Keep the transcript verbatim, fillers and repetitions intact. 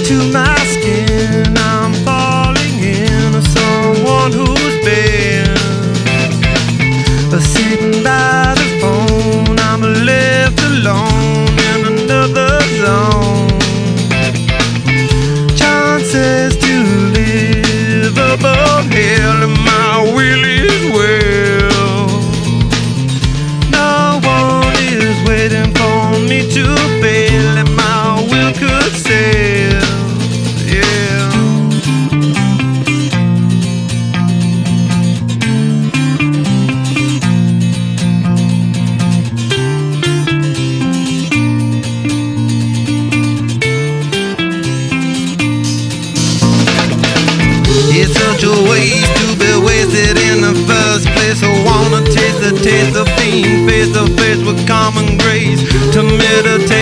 to my skin. I'm falling in someone who's been sitting by the phone. I'm left alone in another zone. Chances to live above hell, and my will is well. No one is waiting for me to fail, and my will could sail. Yeah. It's such a waste to be wasted in the first place. I wanna taste the taste of being face to face with common grace, to meditate